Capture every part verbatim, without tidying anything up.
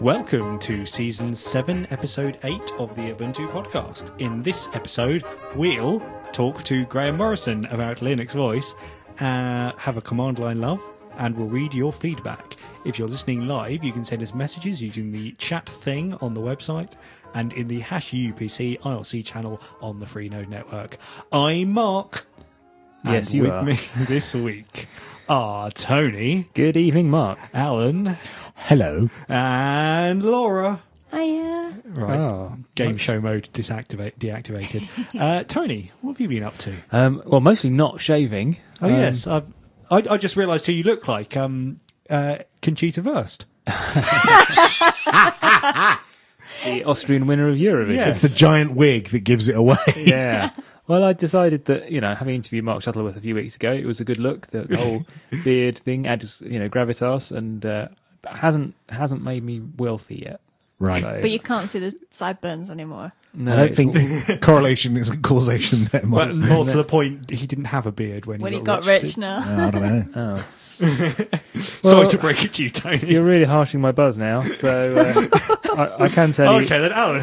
Welcome to Season seven, Episode eight of the Ubuntu Podcast. In this episode, we'll talk to Graham Morrison about Linux Voice, uh, have a command line love, and we'll read your feedback. If you're listening live, you can send us messages using the chat thing on the website and in the hash U P C I R C channel on the Freenode network. I'm Mark. Yes, and you with are. me this week are Tony. Good evening, Mark. Alan. Hello. And Laura. Hiya. Right. Oh. Game show mode disactivate, deactivated. uh, Tony, what have you been up to? Um, well, mostly not shaving. Oh, Um, yes. I've, I, I just realised who you look like. Um, uh, Conchita Wurst. The Austrian winner of Eurovision. Yes. It's the giant wig that gives it away. Yeah. Well, I decided that, you know, having interviewed Mark Shuttleworth a few weeks ago, it was a good look. The, the whole beard thing adds, you know, gravitas, and uh, hasn't hasn't made me wealthy yet. Right. So, But you can't see the sideburns anymore. no, I don't it's think correlation is causation there, But Mark. more to the point, he didn't have a beard when, When he he got, got rich rich. now. Oh, I don't know. Oh. Sorry Well, to break it to you, Tony. You're really harshing my buzz now, so uh, I, I can tell you. Okay, then Alan.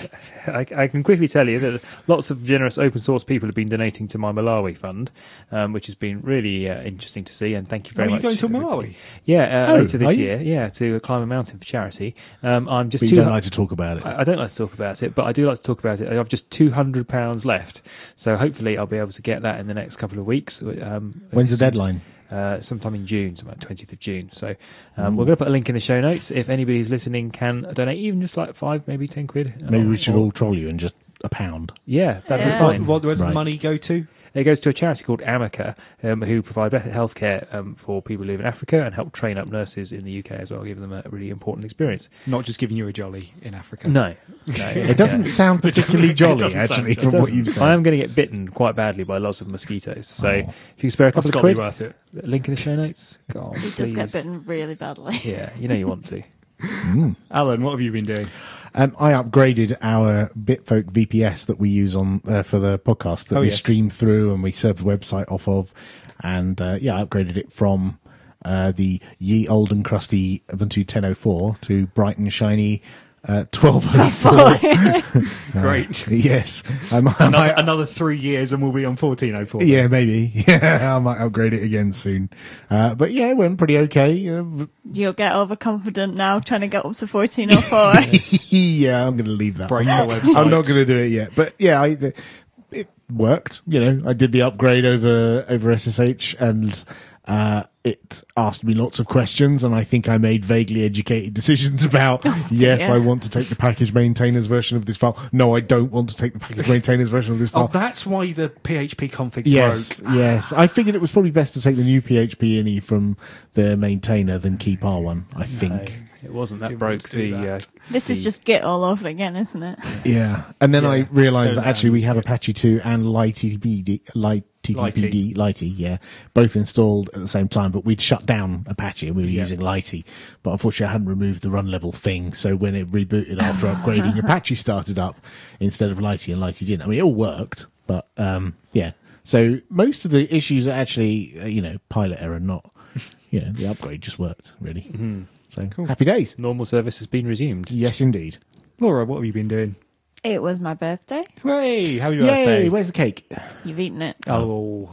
I, I can quickly tell you that lots of generous open source people have been donating to my Malawi fund, um, which has been really uh, interesting to see. And thank you very Are you much. going to everybody. Malawi? Yeah, uh, Oh, later are this you? year. Yeah, to climb a mountain for charity. Um, I'm just But too. you don't like to talk about it. I I don't like to talk about it, but I do like to talk about it. I've just two hundred pounds left, so hopefully I'll be able to get that in the next couple of weeks. Um, When's the some- deadline? Uh, sometime in June, so about twentieth of June. So um, we're going to put a link in the show notes. If anybody who's listening can donate, even just like five, maybe ten quid. Maybe Or- we should or- all troll you and just a pound. Yeah, that'd be Yeah. fine. What, what does the Right. money go to? It goes to a charity called Amica, um, who provide better healthcare um, for people who live in Africa and help train up nurses in the U K as well, give them a really important experience. Not just giving you a jolly in Africa. No, no, It doesn't sound particularly jolly, doesn't sound actually, jolly. from what you've I said. am going to get bitten quite badly by lots of mosquitoes. So Oh. if you can spare a That's couple got of to be quid, worth it. link in the show notes. God, He please. does get bitten really badly. Yeah, you know you want to. Mm. Alan, what have you been doing? Um, I upgraded our Bitfolk V P S that we use on uh, for the podcast that Oh, we yes. stream through and we serve the website off of. And uh, yeah, I upgraded it from uh, the ye old and crusty Ubuntu ten oh four to bright and shiny uh, twelve oh four. Great. Yes. I might, I Another, might- another three years and we'll be on fourteen oh four. yeah, maybe. Yeah, I might upgrade it again soon. Uh, but yeah, it went pretty okay. Uh, You'll get overconfident now trying to get up to fourteen oh four. yeah, I'm going to leave that. Break I'm, the website. I'm not going to do it yet. But yeah, I, it worked. You know, I did the upgrade over over S S H, and uh, it asked me lots of questions, and I think I made vaguely educated decisions about. yes, dear. I want to take the package maintainers version of this file. No, I don't want to take the package maintainers version of this Oh, file. that's why the P H P config Yes, broke. yes. I figured it was probably best to take the new P H P I N I from the maintainer than keep R one, I think. No, it wasn't. That Didn't broke want to do the. that. Uh, This is the- just Git all over again, isn't it? Yeah. And then I Yeah. realised Don't that actually we use have it. Apache two and LightTTPD, LightTTPD, Lighty, yeah, both installed at the same time, but we'd shut down Apache and we were Yeah. using Lighty. But unfortunately I hadn't removed the run level thing, so when it rebooted after upgrading, Apache started up instead of Lighty, and Lighty didn't. I mean, it all worked, but um, yeah. So most of the issues are actually, uh, you know, pilot error, not, you know, the upgrade just worked, really. Mhm. So Cool. happy days. Normal service has been resumed. Yes, indeed. Laura, what have you been doing? It was my birthday. Hooray! Happy Yay, birthday. where's the cake? You've eaten it. Oh,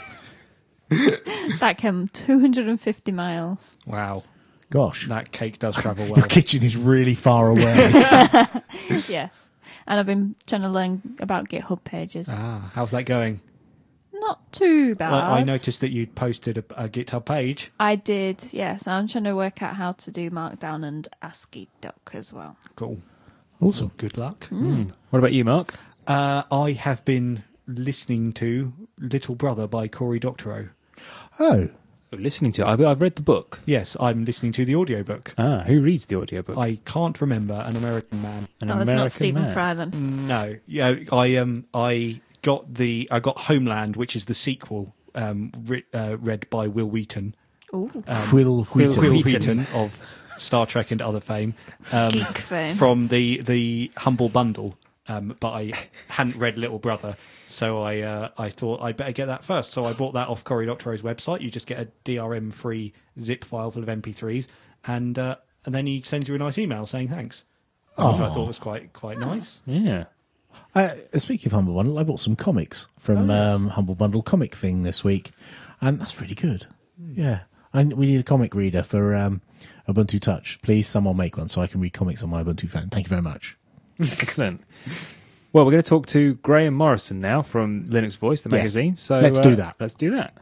That came two hundred fifty miles. wow. Gosh. That cake does travel Your well. kitchen is really far away. Yes. And I've been trying to learn about GitHub pages. Ah, how's that going? Not too bad. I, I noticed that you'd posted a, a GitHub page. I did, yes. I'm trying to work out how to do Markdown and ASCII doc as well. Cool. Awesome. Good luck. Mm. What about you, Mark? Uh, I have been listening to Little Brother by Cory Doctorow. Oh, Oh, listening to it. I've, I've read the book. Yes, I'm listening to the audiobook. Ah, who reads the audiobook? I can't remember an American man. An that was American not Stephen man. Fry then. No, yeah, I um, I got the I got Homeland, which is the sequel, um, re- uh, read by Will Wheaton. Ooh. Um, Will Will, Wheaton. Will Wheaton. Wheaton of Star Trek and other fame. Um, Geek fame. from the the Humble Bundle. Um, but I hadn't read Little Brother, so I uh, I thought I'd better get that first. So I bought that off Cory Doctorow's website. You just get a D R M free zip file full of M P threes, and uh, and then he sends you a nice email saying thanks, which I thought was quite quite nice. Yeah. Uh, speaking of Humble Bundle, I bought some comics from Oh, yes. um, Humble Bundle comic thing this week, and that's really good. Yeah, I, we need a comic reader for um, Ubuntu Touch. Please, someone make one so I can read comics on my Ubuntu phone. Thank you very much. Excellent. Well, we're going to talk to Graham Morrison now from Linux Voice, the Yes. magazine. So Let's uh, do that. Let's do that.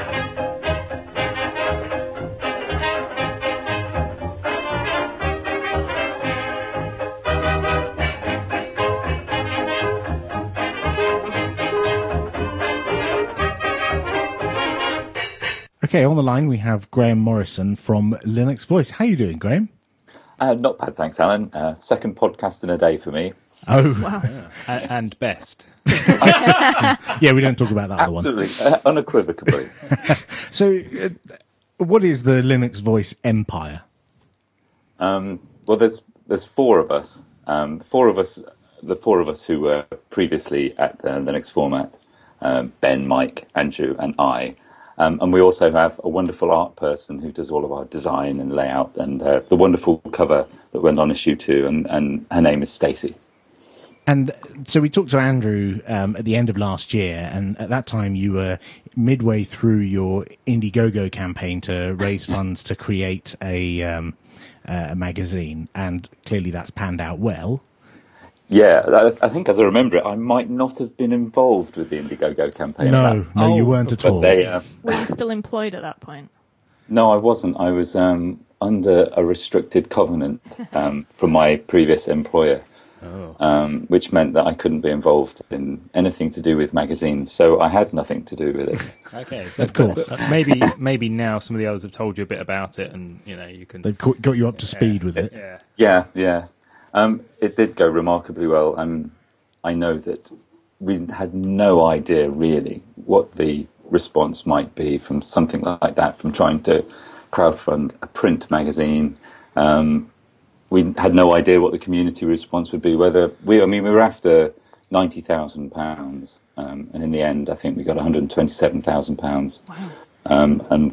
Okay, on the line we have Graham Morrison from Linux Voice. How you doing, Graham? Uh, not bad, thanks, Alan. Uh, second podcast in a day for me. Oh, Wow. A- and best. yeah, we don't talk about that other one. Absolutely, uh, unequivocally. So, uh, what is the Linux Voice empire? Um, well, there's there's four of us. Um, four of us, the four of us who were previously at uh, Linux Format: um, Ben, Mike, Andrew, and I. Um, and we also have a wonderful art person who does all of our design and layout and uh, the wonderful cover that went on issue two. And, and her name is Stacey. And so we talked to Andrew um, at the end of last year, and at that time you were midway through your Indiegogo campaign to raise funds to create a, um, uh, a magazine, and clearly that's panned out well. Yeah, I, I think as I remember it, I might not have been involved with the Indiegogo campaign. No, at that. no, you Oh, weren't at But all. they, uh, Were you still employed at that point? No, I wasn't. I was um, under a restricted covenant um, from my previous employer, Oh. um, which meant that I couldn't be involved in anything to do with magazines. So I had nothing to do with it. Okay, so Of course. but- but maybe maybe now some of the others have told you a bit about it, and you know you can. They've got got you up to speed with it. Yeah. Yeah, yeah. Um, it did go remarkably well, and I know that we had no idea really what the response might be from something like that, from trying to crowdfund a print magazine. Um, we had no idea what the community response would be. Whether we, I mean, we were after ninety thousand pounds, um, and in the end, I think we got one hundred twenty-seven thousand pounds. Wow. Um, and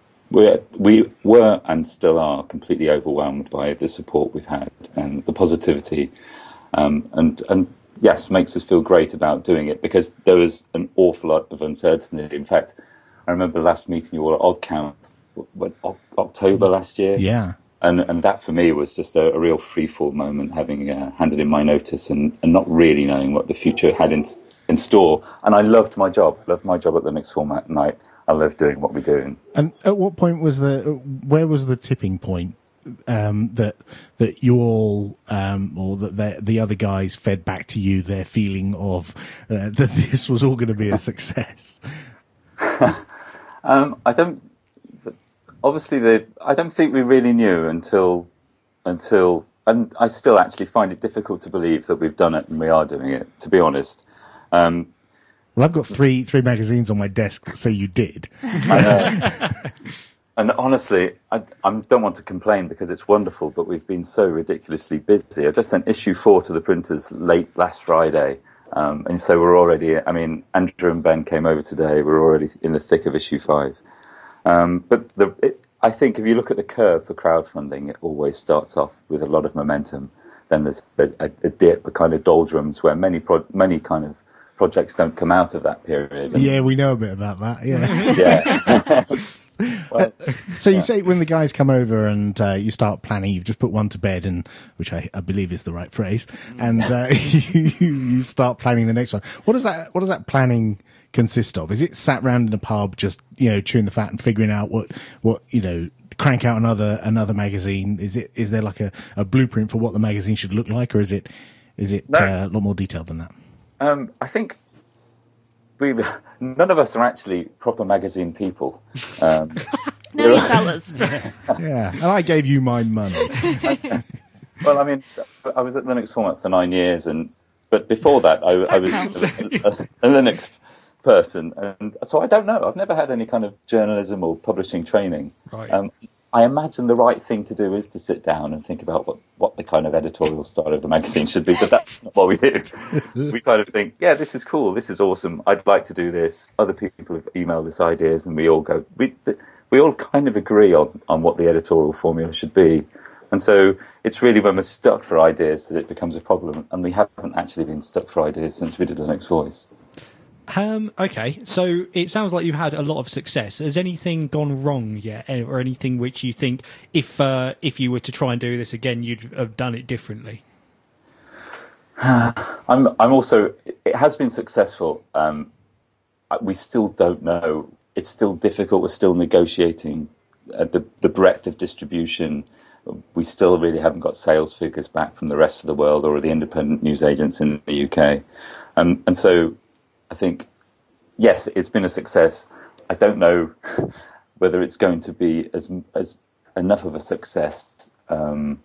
we we were and still are completely overwhelmed by the support we've had and the positivity, um, and and yes, makes us feel great about doing it, because there was an awful lot of uncertainty. In fact, I remember last meeting you all at OddCamp, what, o- October last year. Yeah. And and that for me was just a, a real freefall moment, having uh, handed in my notice and, and not really knowing what the future had in in store. And I loved my job, loved my job at Linux Format, and I, I loved doing what we do. And at what point was the where was the tipping point um, that that you all um, or that the, the other guys fed back to you their feeling of uh, that this was all going to be a success? Um, I don't. Obviously, the I don't think we really knew until until, and I still actually find it difficult to believe that we've done it and we are doing it. To be honest. Um, Well, I've got three three magazines on my desk that say you did. I know. And honestly, I, I don't want to complain because it's wonderful, but we've been so ridiculously busy. I just sent issue four to the printers late last Friday. Um, and so we're already, I mean, Andrew and Ben came over today. We're already in the thick of issue five. Um, but the, it, I think if you look at the curve for crowdfunding, it always starts off with a lot of momentum. Then there's a, a, a dip, a kind of doldrums where many pro, many kind of projects don't come out of that period. And, Yeah, we know a bit about that. Yeah. yeah. Well, So you say when the guys come over and uh, you start planning, you've just put one to bed, and which I, I believe is the right phrase, and uh, you, you start planning the next one. What does that What does that planning consist of? Is it sat round in a pub, just you know, chewing the fat and figuring out what what you know, crank out another another magazine? Is it is there like a, a blueprint for what the magazine should look like, or is it is it No. uh, a lot more detailed than that? Um, I think we none of us are actually proper magazine people. Um, Now you tell us. Yeah, and I gave you my money. well, I mean, I was at Linux Format for nine years, and but before that, I, I was counts. a, a, a Linux person, and so I don't know. I've never had any kind of journalism or publishing training. Right. Um, I imagine the right thing to do is to sit down and think about what, what the kind of editorial style of the magazine should be, but that's not what we do. We kind of think, yeah, this is cool, this is awesome, I'd like to do this. Other people have emailed us ideas, and we all go, we we all kind of agree on, on what the editorial formula should be, And so it's really when we're stuck for ideas that it becomes a problem, and we haven't actually been stuck for ideas since we did Linux Voice. Um, okay, so it sounds like you've had a lot of success. Has anything gone wrong yet, or anything which you think, if uh, if you were to try and do this again, you'd have done it differently? I'm I'm also. It has been successful. Um, we still don't know. It's still difficult. We're still negotiating uh, the the breadth of distribution. We still really haven't got sales figures back from the rest of the world or the independent news agents in the U K, um, and so I think yes, it's been a success. I don't know whether it's going to be as as enough of a success um,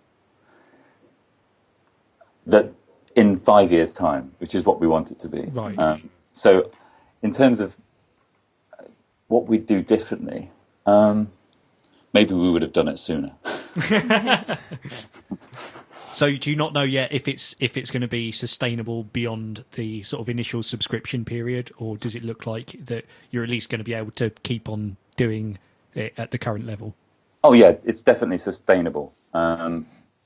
that. In five years' time, which is what we want it to be. Right. Um, so, in terms of what we'd do differently, um, maybe we would have done it sooner. So, do you not know yet if it's if it's going to be sustainable beyond the sort of initial subscription period, or does it look like that you're at least going to be able to keep on doing it at the current level? Oh yeah, it's definitely sustainable. Um,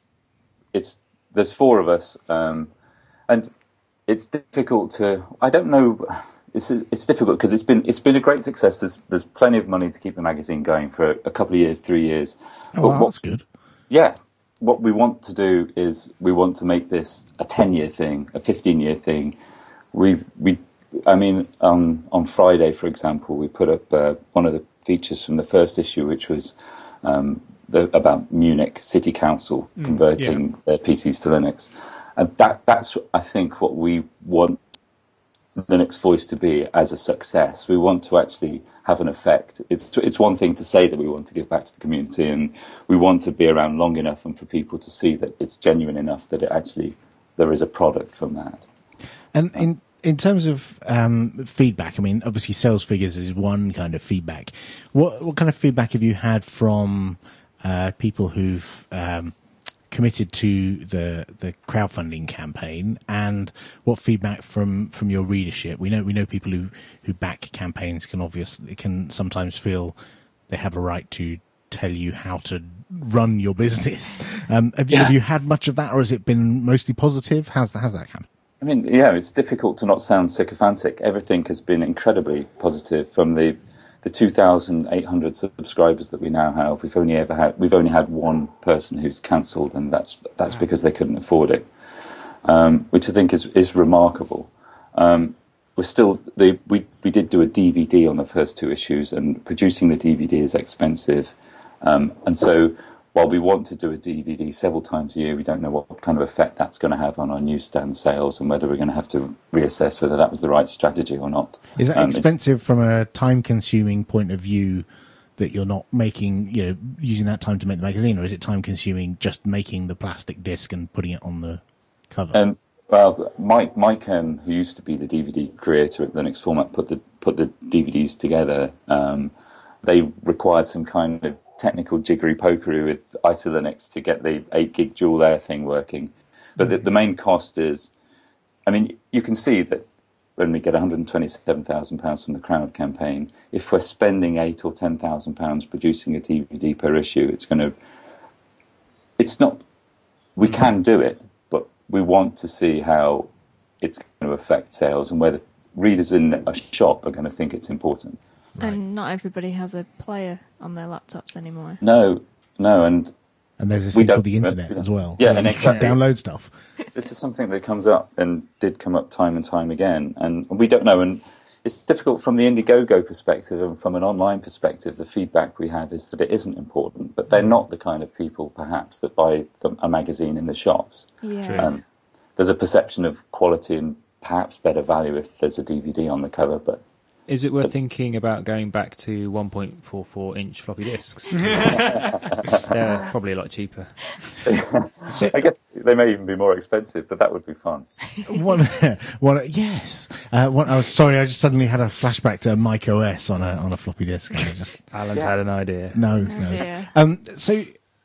it's there's four of us. Um, And it's difficult to. I don't know. It's it's difficult because it's been it's been a great success. There's there's plenty of money to keep the magazine going for a couple of years, three years. Oh, But wow, what, that's good. Yeah, what we want to do is we want to make this a ten-year thing, a fifteen-year thing. We we. I mean, on on Friday, for example, we put up uh, one of the features from the first issue, which was um, the, about Munich City Council Mm, converting yeah. their P Cs to Linux. And that, that's, I think, what we want Linux Voice to be as a success. We want to actually have an effect. It's it's one thing to say that we want to give back to the community, and we want to be around long enough and for people to see that it's genuine enough that it actually, there is a product from that. And in in terms of um, feedback, I mean, obviously sales figures is one kind of feedback. What what kind of feedback have you had from uh, people who've um, committed to the the crowdfunding campaign, and what feedback from from your readership? We know we know people who who back campaigns can obviously can sometimes feel they have a right to tell you how to run your business. Um, have you Yeah. have you had much of that, or has it been mostly positive? How's that, how's that happened? I mean, yeah, it's difficult to not sound sycophantic. Everything has been incredibly positive. From the the two thousand eight hundred subscribers that we now have, we've only ever had we've only had one person who's cancelled, and that's that's Wow. because they couldn't afford it, um, which I think is is remarkable. Um, we're still the, we we did do a D V D on the first two issues, and producing the D V D is expensive, um, and so while we want to do a D V D several times a year, we don't know what kind of effect that's going to have on our newsstand sales, and whether we're going to have to reassess whether that was the right strategy or not. Is that Um, it's- expensive from a time-consuming point of view, that you're not making, you know, using that time to make the magazine, or is it time-consuming just making the plastic disc and putting it on the cover? Um, well, Mike, Mike, um, who used to be the D V D creator at Linux Format, put the put the D V Ds together. Um, they required some kind of technical jiggery pokery with IsoLinux to get the eight gig dual layer thing working. But the, the main cost is, I mean, you can see that when we get one hundred twenty-seven thousand pounds from the crowd campaign, if we're spending eight or ten thousand pounds producing a D V D per issue, it's going to, it's not, we can do it, but we want to see how it's going to affect sales and whether readers in a shop are going to think it's important. And not everybody has a player on their laptops anymore. No, no, and and there's this we thing called don't- the internet as well. Yeah, where and you can exactly. download stuff. this is something that comes up and did come up time and time again, and we don't know. And it's difficult from the Indiegogo perspective and from an online perspective. The feedback we have is that it isn't important, but they're not the kind of people, perhaps, that buy the, a magazine in the shops. Yeah. True. Um, there's a perception of quality and perhaps better value if there's a D V D on the cover, but Is it worth That's- thinking about going back to one point four four inch floppy disks? They're probably a lot cheaper. So, I guess they may even be more expensive, but that would be fun. one, one, yes. Uh, one, oh, sorry, I just suddenly had a flashback to Mike O S on a on a floppy disk. And I just, Alan's Yeah. had an idea. no, Oh no. dear. Um, so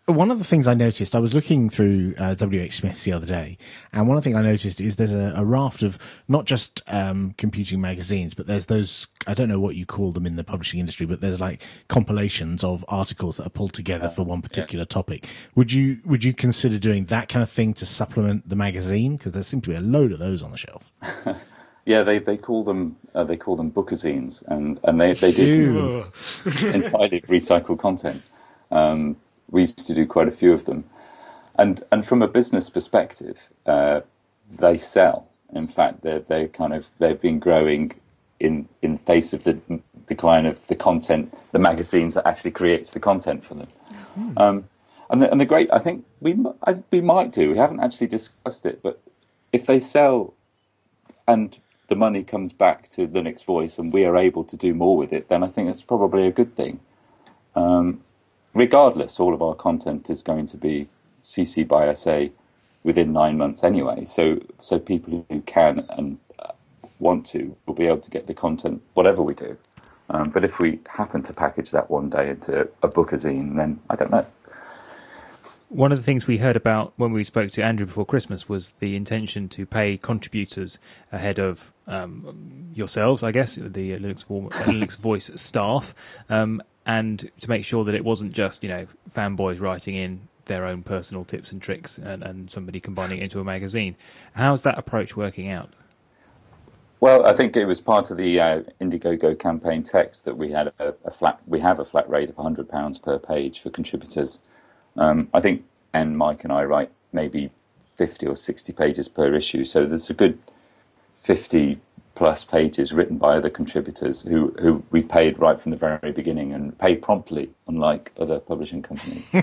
one of the things I noticed, I was looking through uh, W H Smith's the other day, and one of the things I noticed is there's a, a raft of not just um, computing magazines, but there's those, I don't know what you call them in the publishing industry, but there's like compilations of articles that are pulled together for one particular yeah. topic. Would you would you consider doing that kind of thing to supplement the magazine? Because there seem to be a load of those on the shelf. Yeah, they, they call them uh, they call them bookazines, and, and they they do consist entirely of recycled content. Um, we used to do quite a few of them, and and from a business perspective, uh, they sell. In fact, they they kind of they've been growing in in face of the decline of the content, the magazines that actually creates the content for them. Mm. Um, and the, and the great, I think we I, we might do. We haven't actually discussed it, but if they sell, and the money comes back to Linux Voice, and we are able to do more with it, then I think it's probably a good thing. Um, regardless, all of our content is going to be C C by S A within nine months anyway. So, so people who can and want to will be able to get the content, whatever we do. Um, but if we happen to package that one day into a bookazine, then I don't know. One of the things we heard about when we spoke to Andrew before Christmas was the intention to pay contributors ahead of um, yourselves, I guess, the Linux, Vo- Linux Voice staff, um, and to make sure that it wasn't just, you know, fanboys writing in their own personal tips and tricks and, and somebody combining it into a magazine. How's that approach working out? Well, I think it was part of the uh, Indiegogo campaign text that we had a, a flat. We have a flat rate of one hundred pounds per page for contributors. Um, I think, and Mike and I write maybe fifty or sixty pages per issue, so there's a good fifty plus pages written by other contributors who, who we paid right from the very beginning and paid promptly, unlike other publishing companies.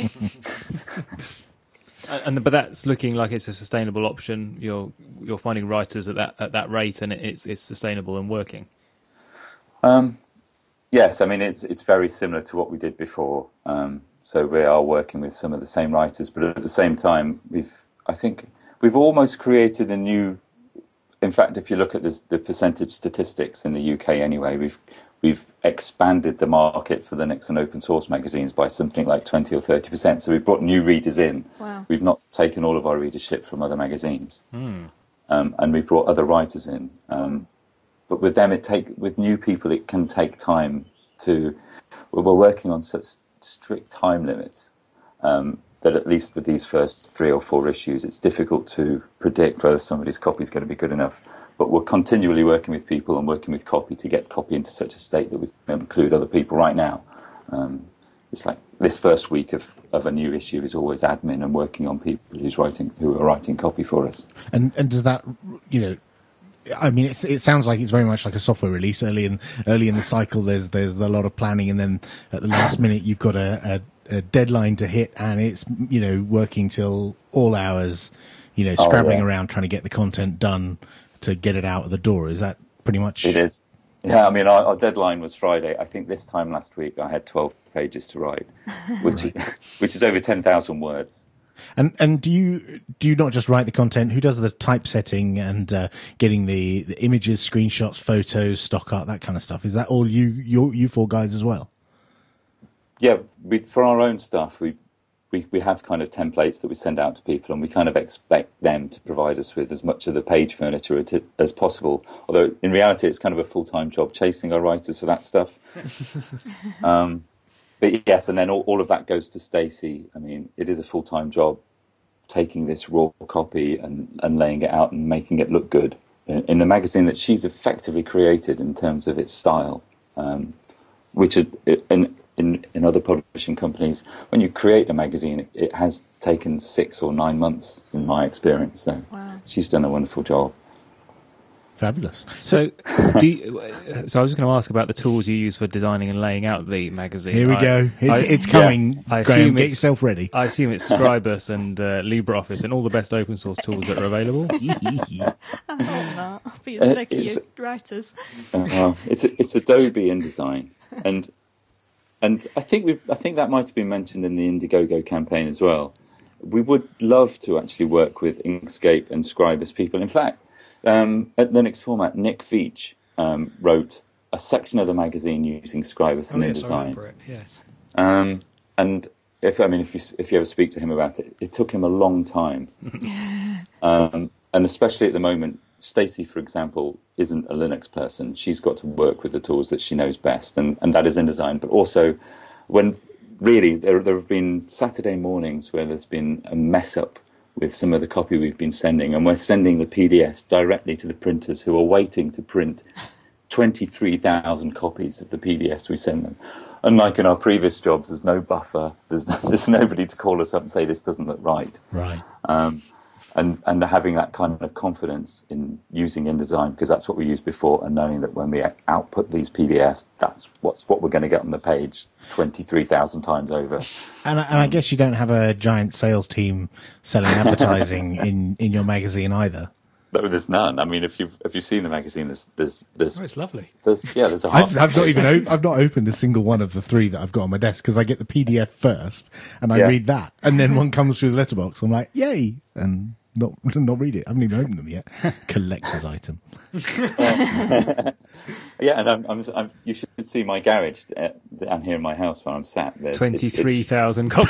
And but that's looking like it's a sustainable option. You're you're finding writers at that at that rate, and it's it's sustainable and working. Um, yes, I mean it's it's very similar to what we did before. Um, So we are working with some of the same writers, but at the same time, we've I think we've almost created a new. In fact, if you look at the, the percentage statistics in the U K, anyway, we've we've expanded the market for Linux and open source magazines by something like twenty or thirty percent. So we've brought new readers in. Wow. We've not taken all of our readership from other magazines, Mm. um, and we've brought other writers in. Um, but with them, it take with new people, it can take time to. Well, we're working on such strict time limits um, that at least with these first three or four issues, it's difficult to predict whether somebody's copy is going to be good enough. But we're continually working with people and working with copy to get copy into such a state that we can include other people right now. Um, it's like this first week of, of a new issue is always admin and working on people who's writing who are writing copy for us. And and does that, you know, I mean, it's, it sounds like it's very much like a software release. Early in early in the cycle, there's there's a lot of planning, and then at the last minute, you've got a, a, a deadline to hit, and it's, you know, working till all hours, you know, scrabbling oh, yeah. around trying to get the content done to get it out of the door. Is that pretty much? It is. Yeah, I mean, our, our deadline was Friday. I think this time last week, I had twelve pages to write, which right. which is over ten thousand words. And and do you do you not just write the content? Who does the typesetting and uh, getting the, the images, screenshots, photos, stock art, that kind of stuff? Is that all you you you four guys as well? Yeah, we, for our own stuff, we, we we have kind of templates that we send out to people, and we kind of expect them to provide us with as much of the page furniture as possible. Although in reality, it's kind of a full time job chasing our writers for that stuff. um, But yes, and then all, all of that goes to Stacey. I mean, it is a full-time job taking this raw copy and, and laying it out and making it look good in, in the magazine that she's effectively created in terms of its style, um, which is in, in in other publishing companies, when you create a magazine, it, it has taken six or nine months in my experience. So wow. She's done a wonderful job. Fabulous. So, do you, so I was just going to ask about the tools you use for designing and laying out the magazine. Here we I, go. It's, I, it's coming. Yeah, I Graham, assume get it's, yourself ready. I assume it's Scribus and uh, LibreOffice and all the best open source tools that are available. I hope not. I'll be the sick of you writers. Uh, well, it's it's Adobe InDesign, and and I think we I think that might have been mentioned in the Indiegogo campaign as well. We would love to actually work with Inkscape and Scribus people. In fact. Um, at Linux Format, Nick Veach um, wrote a section of the magazine using Scribus Oh, and yes, I InDesign. remember it, yes. Um, and if I mean, if you if you ever speak to him about it, it took him a long time, um, and especially at the moment, Stacey, for example, isn't a Linux person. She's got to work with the tools that she knows best, and, and that is InDesign. But also, when really there there have been Saturday mornings where there's been a mess up with some of the copy we've been sending, and we're sending the P D Fs directly to the printers who are waiting to print twenty-three thousand copies of the P D Fs we send them. Unlike in our previous jobs, there's no buffer. There's there's nobody to call us up and say this doesn't look right. Right. Um, and and having that kind of confidence in using InDesign, because that's what we used before, and knowing that when we output these P D Fs, that's what's what we're going to get on the page twenty-three thousand times over. And, and I guess you don't have a giant sales team selling advertising in, in your magazine either. No, there's none. I mean, if you've if you've seen the magazine, there's there's there's Oh, it's lovely. there's yeah, there's a I've, half. I've not even o- I've not opened a single one of the three that I've got on my desk because I get the P D F first and I Yeah. read that, and then one comes through the letterbox. I'm like, yay, and not not read it. I haven't even opened them yet. Collector's item. Yeah, and I'm, I'm, I'm you should see my garage. Uh, I'm here in my house where I'm sat. There's- it's- it's- Twenty-three thousand copies.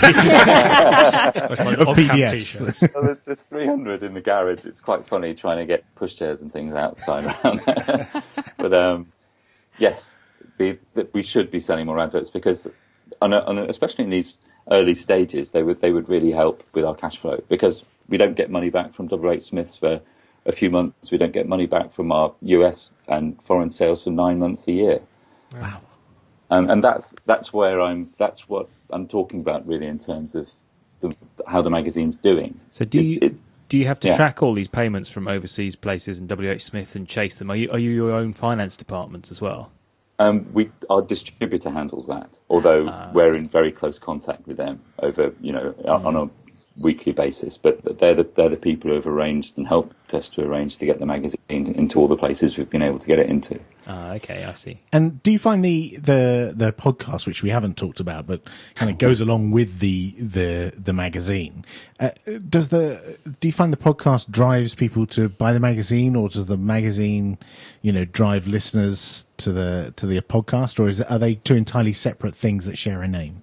It's like Of on P cam D Fs. t-shirts. Well, there's, there's three hundred in the garage. It's quite funny trying to get pushchairs and things outside around there. But um, yes, the, the, we should be selling more adverts because, on a, on a, especially in these early stages, they would they would really help with our cash flow because we don't get money back from W H Smiths for a few months. We don't get money back from our U S and foreign sales for nine months a year. Wow. Um, and that's that's where I'm. That's what I'm talking about, really, in terms of the, how the magazine's doing. So do It's- you it- do you have to yeah. track all these payments from overseas places and W H Smith and chase them? Are you are you your own finance department as well? Um, we our distributor handles that, although Ah, we're in very close contact with them over, you know, on a weekly basis. But they're the they're the people who have arranged and helped us to arrange to get the magazine into all the places we've been able to get it into. Ah, okay, I see. And do you find the, the, the podcast, which we haven't talked about, but kind of goes along with the the the magazine? Uh, does the do you find the podcast drives people to buy the magazine, or does the magazine, you know, drive listeners to the to the podcast, or is it, are they two entirely separate things that share a name?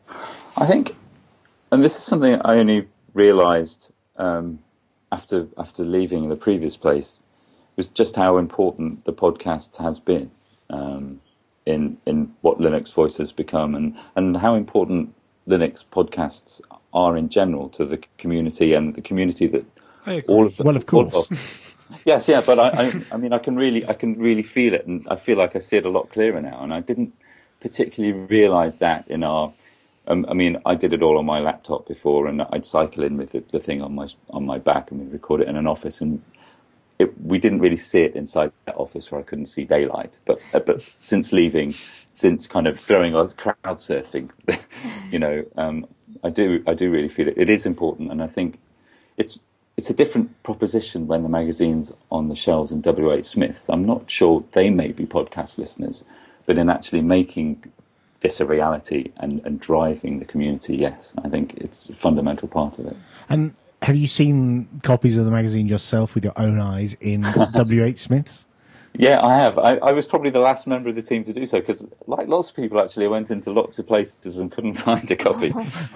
I think, and this is something I only realised um, after after leaving the previous place, was just how important the podcast has been um, in in what Linux Voice has become, and, and how important Linux podcasts are in general to the community and the community that I agree. all of the, Well, of all course. yes, yeah, but I, I I mean I can really I can really feel it, and I feel like I see it a lot clearer now, and I didn't particularly realise that in our. Um, I mean, I did it all on my laptop before, and I'd cycle in with the, the thing on my on my back, and we'd record it in an office. And it, we didn't really see it inside that office where I couldn't see daylight. But uh, but since leaving, since kind of throwing out crowd surfing, you know, um, I do I do really feel it. It is important, and I think it's it's a different proposition when the magazine's on the shelves in W H Smith's. I'm not sure they may be podcast listeners, but in actually making this a reality and, and driving the community, yes, I think it's a fundamental part of it. And have you seen copies of the magazine yourself with your own eyes in W H Smith's? Yeah, I have. I, I was probably the last member of the team to do so because, like lots of people, actually, I went into lots of places and couldn't find a copy.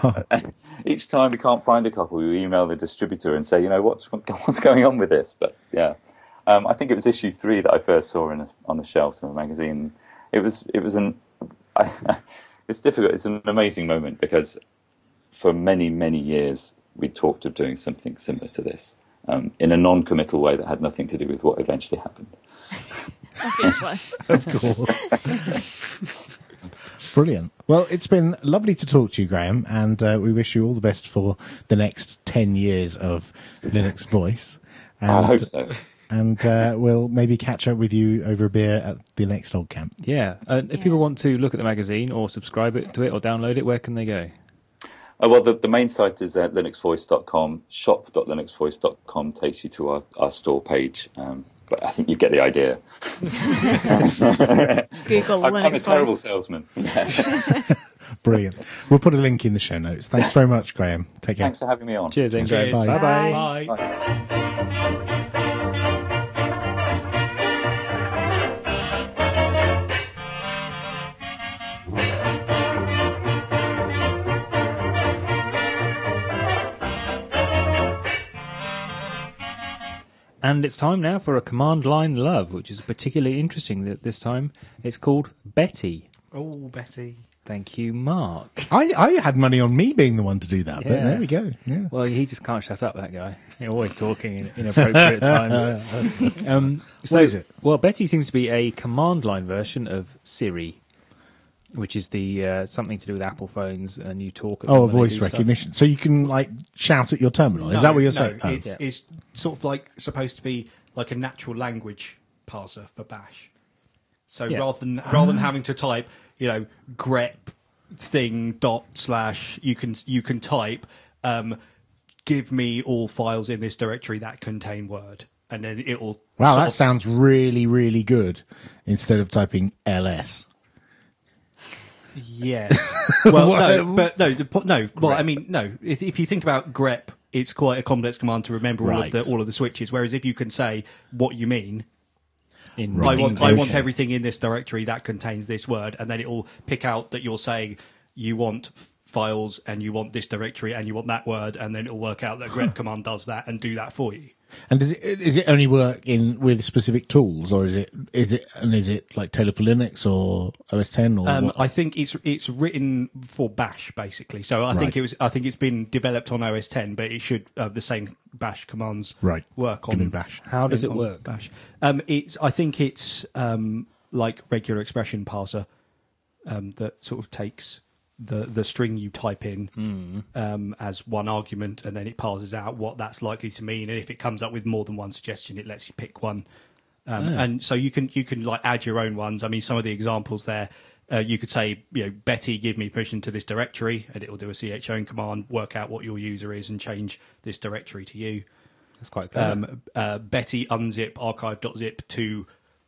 Each time we can't find a copy, we email the distributor and say, you know, what's what's going on with this? But yeah, um, I think it was issue three that I first saw in a, on the shelves of a magazine. It was it was an I, it's difficult. It's an amazing moment because for many many years we talked of doing something similar to this um, in a non-committal way that had nothing to do with what eventually happened. Obviously. Of course. Brilliant. Well, it's been lovely to talk to you, Graham, and uh, we wish you all the best for the next ten years of Linux Voice. And, I hope so. And uh, we'll maybe catch up with you over a beer at the next old camp. Yeah, and if people want to look at the magazine or subscribe it to it or download it, where can they go? Uh, well, the, the main site is at linux voice dot com. shop dot linux voice dot com takes you to our, our store page. Um, but I think you get the idea. Just Google I'm, Linux I'm a terrible Voice. salesman. Brilliant. We'll put a link in the show notes. Thanks very much, Graham. Take care. Thanks for having me on. Cheers, Ian. Cheers. Bye. Bye-bye. Bye. Bye. And it's time now for a command line love, which is particularly interesting that this time. It's called Betty. Oh, Betty. Thank you, Mark. I, I had money on me being the one to do that, but Yeah. there we go. Yeah. Well, he just can't shut up, that guy. He's always talking in inappropriate times. Um, so, What is it? Well, Betty seems to be a command line version of Siri, which is the uh, something to do with Apple phones, and you talk at them Oh, a when they voice do stuff. recognition. So you can like shout at your terminal. Is No, that what you're no, saying? Oh. It's, Yeah. it's sort of like supposed to be like a natural language parser for Bash. So Yeah. rather than rather than having to type, you know, grep thing dot slash, you can you can type, um, give me all files in this directory that contain Word, and then it will. Wow, sort that of- sounds really, really good. Instead of typing L S. Yeah. Well, no, What? but no, the, po- no. Well, I mean, no. If, if you think about grep, it's quite a complex command to remember all Right. of the all of the switches. Whereas if you can say what you mean, In Right. I want I English. want everything in this directory that contains this word, and then it will pick out that you're saying you want f- files and you want this directory and you want that word, and then it'll work out that grep command does that and do that for you. And does it is it only work in with specific tools, or is it is it and is it like tailored for Linux or O S ten or Um, what? I think it's it's written for Bash basically. So I think Right. it was I think it's been developed on O S ten, but it should uh, the same Bash commands Right. work GNU on Bash. How does it on work? Bash. Um, it's I think it's um, like regular expression parser um, that sort of takes the the string you type in Mm. um, as one argument, and then it parses out what that's likely to mean. And if it comes up with more than one suggestion, it lets you pick one. Um, Oh. And so you can you can like add your own ones. I mean, some of the examples there, uh, you could say, you know, Betty, give me permission to this directory, and it will do a chown command, work out what your user is, and change this directory to you. That's quite clever. Um, uh, Betty, unzip archive.zip to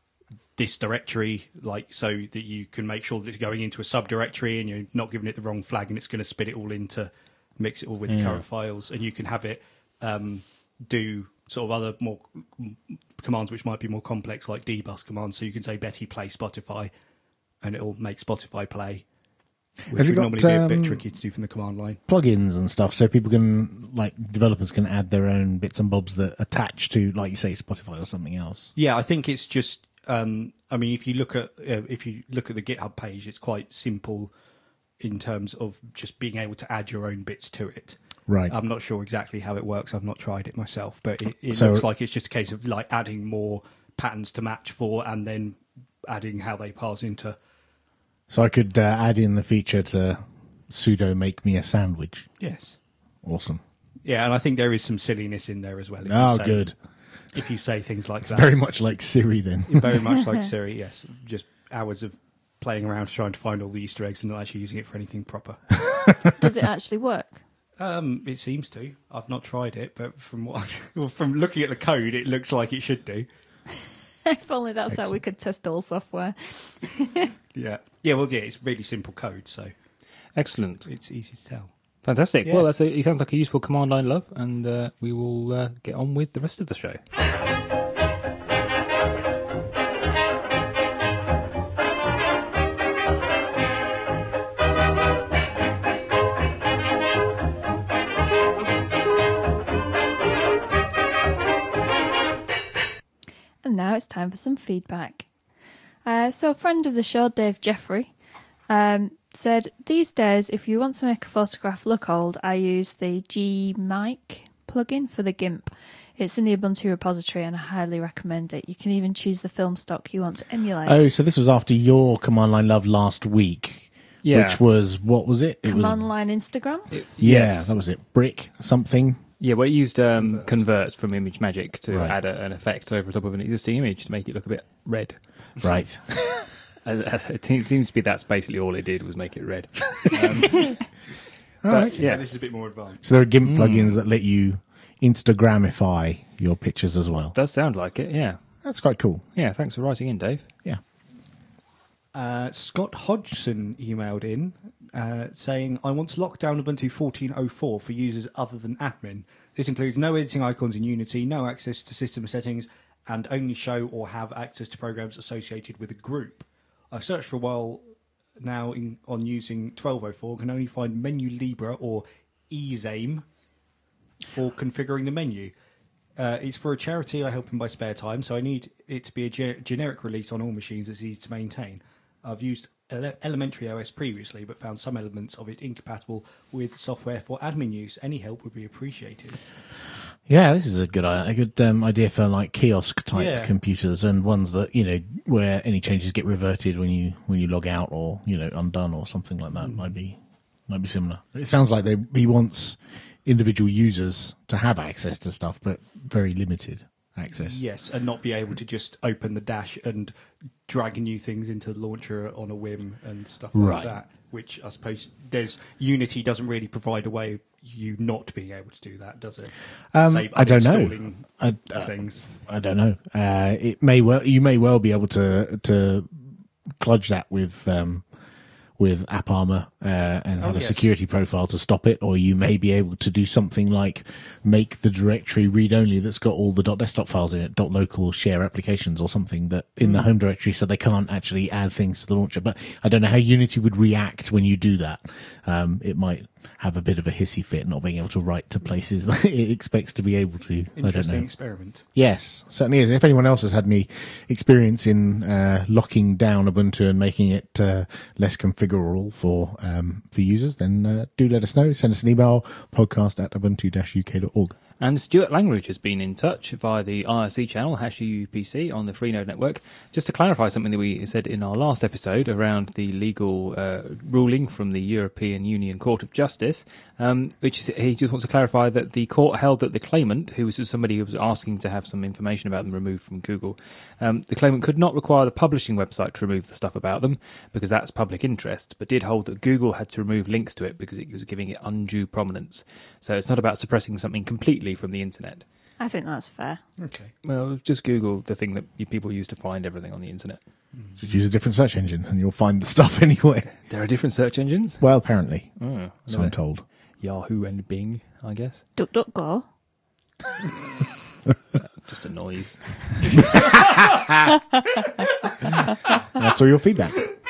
this directory, like so that you can make sure that it's going into a subdirectory and you're not giving it the wrong flag, and it's going to spit it all into, mix it all with the Yeah. current files, and you can have it um, do sort of other more commands which might be more complex, like dbus commands. So you can say Betty play Spotify, and it'll make Spotify play, which Has it would got, normally be a bit um, tricky to do from the command line. Plugins and stuff, so people can like developers can add their own bits and bobs that attach to, like you say, Spotify or something else. Yeah, I think it's just. Um, I mean, if you look at uh, if you look at the GitHub page, it's quite simple in terms of just being able to add your own bits to it. Right. I'm not sure exactly how it works. I've not tried it myself, but it, it So- looks like it's just a case of like adding more patterns to match for, and then adding how they pass into. So I could uh, add in the feature to sudo make me a sandwich. Yes. Awesome. Yeah, and I think there is some silliness in there as well. If you Oh, say- good. If you say things like that, Very much like Siri then. very much like Siri. Yes, just hours of playing around trying to find all the Easter eggs and not actually using it for anything proper. Does it actually work? Um, it seems to. I've not tried it, but from what well, from looking at the code, it looks like it should do. If only that's how we could test all software. Yeah, yeah. Well, yeah, it's really simple code, so Excellent. it's easy to tell. Fantastic. Yes. Well, that's a, he sounds like a useful command line love, and uh, we will uh, get on with the rest of the show. And now it's time for some feedback. Uh, so, a friend of the show, Dave Jeffrey, um, said, these days, if you want to make a photograph look old, I use the G-Mic plugin for the GIMP. It's in the Ubuntu repository and I highly recommend it. You can even choose the film stock you want to emulate. Oh, so this was after your command line love last week, Yeah. which was, what was it? It Command was, line Instagram? It- yeah, yes. that was it. Brick something. Yeah, well, it used um, convert from ImageMagick to Right. add a, an effect over top of an existing image to make it look a bit red. Right. As- as- It seems to be that's basically all it did was make it red. All But, right. yeah. So this is a bit more advanced. So there are GIMP plugins that let you Instagramify your pictures as well. Does sound like it, yeah. That's quite cool. Yeah, thanks for writing in, Dave. Yeah. Uh, Scott Hodgson emailed in uh, saying, I want to lock down Ubuntu fourteen oh four for users other than admin. This includes no editing icons in Unity, no access to system settings, and only show or have access to programs associated with a group. I've searched for a while now in, on using twelve oh four, can only find Menu Libra or Ezame for configuring the menu. Uh, it's for a charity I help in my spare time, so I need it to be a ge- generic release on all machines that's easy to maintain. I've used ele- Elementary O S previously, but found some elements of it incompatible with software for admin use. Any help would be appreciated. Yeah, this is a good i- a good um, idea for like kiosk type Yeah. computers and ones that you know where any changes get reverted when you when you log out or you know undone or something like that. Might be might be similar. It sounds like they he wants individual users to have access to stuff, but very limited access. Yes, and not be able to just open the dash and drag new things into the launcher on a whim and stuff like Right. that. Which I suppose there's Unity doesn't really provide a way of you not being able to do that, does it? Um, Save I don't know. uninstalling I, uh, things. I don't know. Uh, it may well you may well be able to to kludge that with um, with AppArmor uh, and Oh, have a yes. security profile to stop it, or you may be able to do something like make the directory read only that's got all the .desktop files in it, .local share applications or something that in the home directory, so they can't actually add things to the launcher. But I don't know how Unity would react when you do that. Um, it might have a bit of a hissy fit, not being able to write to places that it expects to be able to. I don't Interesting know. experiment. Yes, certainly is. If anyone else has had any experience in uh, locking down Ubuntu and making it uh, less configurable for um, for users, then uh, do let us know. Send us an email, podcast at ubuntu dash u k dot org. And Stuart Langridge has been in touch via the I R C channel, hash U U P C, on the Freenode network, just to clarify something that we said in our last episode around the legal uh, ruling from the European Union Court of Justice, um, which is, he just wants to clarify that the court held that the claimant, who was somebody who was asking to have some information about them removed from Google, um, the claimant could not require the publishing website to remove the stuff about them, because that's public interest, but did hold that Google had to remove links to it because it was giving it undue prominence. So it's not about suppressing something completely from the internet. I think that's fair. Okay. Well, just Google the thing that you people use to find everything on the internet. Just use a different search engine and you'll find the stuff anyway. There are different search engines. Well, apparently, Oh, so I'm told. Yahoo and Bing, I guess. DuckDuckGo. Just a noise. That's all your feedback.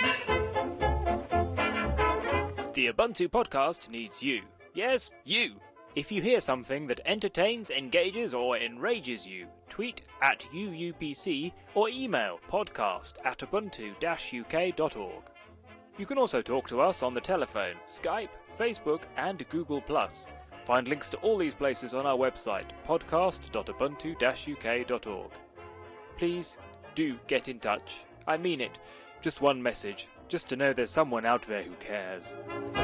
The Ubuntu podcast needs you. Yes, you. If you hear something that entertains, engages, or enrages you, tweet at U U P C or email podcast at ubuntu dash u k dot org. You can also talk to us on the telephone, Skype, Facebook, and Google plus. Find links to all these places on our website, podcast dot ubuntu dash u k dot org. Please do get in touch. I mean it. Just one message, just to know there's someone out there who cares.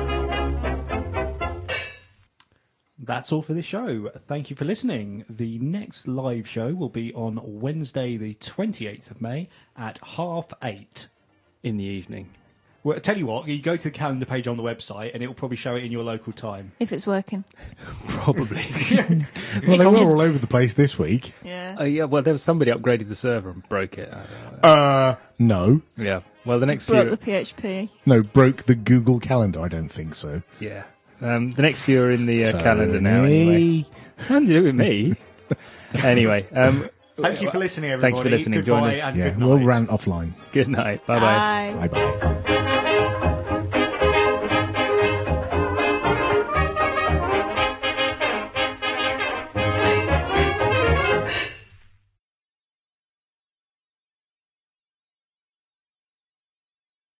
That's all for this show. Thank you for listening. The next live show will be on Wednesday, the twenty-eighth of May at half eight. In the evening. Well, I tell you what, you go to the calendar page on the website and it will probably show it in your local time. If it's working. Probably. Well, they were all over the place this week. Yeah. Oh yeah, well there was somebody upgraded the server and broke it. I don't know. Uh, no. Yeah. Well, the next Broke few. the P H P. No, broke the Google Calendar. I don't think so. Yeah. Um, the next few are in the uh, Tony. calendar now. Anyway, nothing to do with me. Anyway, um, Thank you for listening, everybody. Thank you for listening. Goodbye Join us. and Yeah, good night. we'll rant offline. good night. Bye bye. Bye. Bye bye.